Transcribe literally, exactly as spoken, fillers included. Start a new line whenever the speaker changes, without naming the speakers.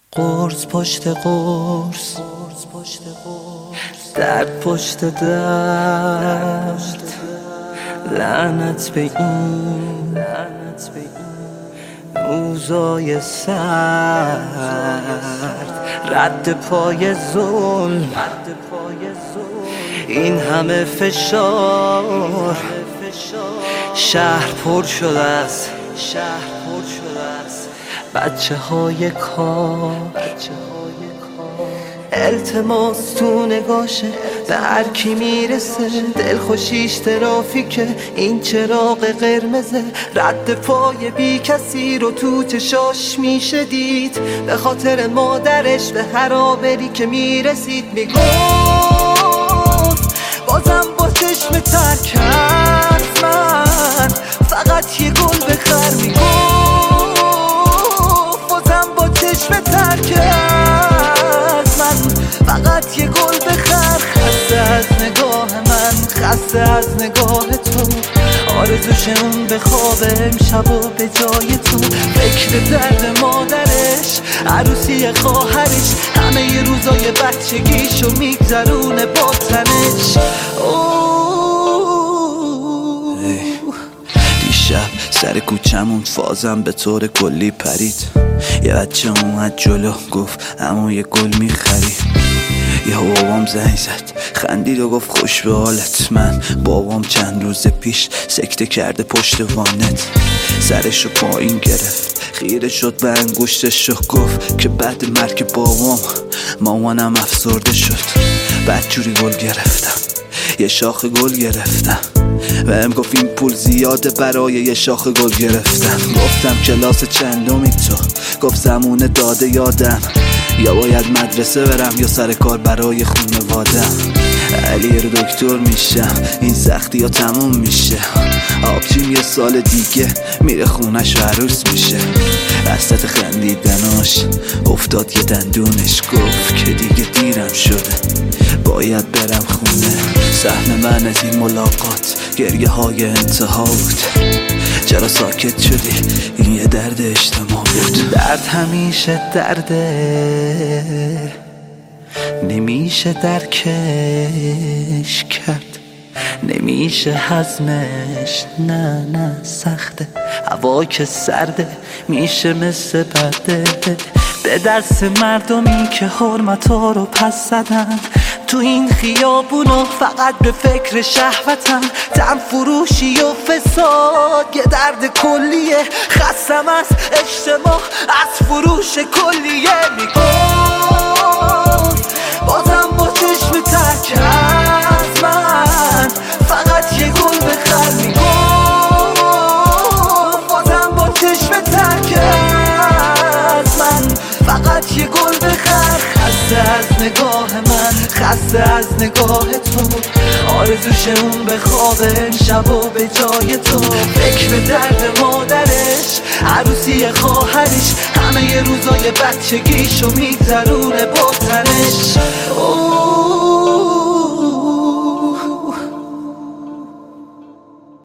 قرص پشت قرص، درد پشت درد، لعنت به این روزای سرد، رد پای ظلم، این همه فشار. شهر پر شده است بچه های کار، التماس تو نگاشه به هر کی میرسه، دلخوشیش ترافیکه این چراغ قرمزه، رد پای بی کسی رو تو چشاش میشه دید، به خاطر مادرش به هر آبری که میرسید میگفت بازم با چشم تر کرد من فقط یه گل بخر، میگفت بازم با چشم تر کرد من فقط یه گل بخر. خسته از نگاه من، خسته از نگاه تو، آرزوش اون به خواب امشب و به جای تو، فکر درد مادرش، عروسی خواهرش، همه ی روزای بچگیشو میگذرونه با تنش.
دیشب سر کوچمون فازم به طور کلی پرید، یه بچه اومد جلو گفت اما یه گل میخری، یه بابام زنگ زد خندید و گفت خوش به حالت. من بابام چند روز پیش سکته کرده پشت وانت، سرشو پایین گرفت خیره شد به انگشتش و گفت که بعد مرگ بابام مامانم افسرده شد. بدجوری گل گرفتم، یه شاخ گل گرفتم، بهم گفت این پول زیاده برای یه شاخ گل گرفتم. گفتم کلاس چندمی تو؟ گفت زمونه داده یادم، یا باید مدرسه برم یا سر کار برای خونوادم. علی رو دکتر میشم، این سختی ها تموم میشه، آبجیم یه سال دیگه میره خونش و عروس میشه. وسط خندیدناش افتاد یه دندونش، گفت که دیگه دیرم شده باید برم خونه. سهم من از این ملاقات گریه های انتها بود، چرا ساکت شدی؟ این یه درد اجتماع بود.
درد همیشه درده، نمیشه درکش کرد، نمیشه هضمش، نه نه سخته، هوا که سرده میشه مثل برده. به دست مردمی که حرمتا رو پس زدن تو این خیابونو، فقط به فکر شهوتن، تن فروشی و فساد یه درد کلیه. خستم از اجتماع، از فروش کلیه، میگفت بازم با چشم تر کرد من فقط یه گل بخر، میگفت بازم با چشم تر کرد من فقط یه گل بخر. خسته از نگاه من، خسته از نگاه تو، آرزوش اون به خواب امشب و به جای تو، فکر درد مادرش، عروسی خواهرش، همه ی روزای بچگیشو میگذرونه با تنش.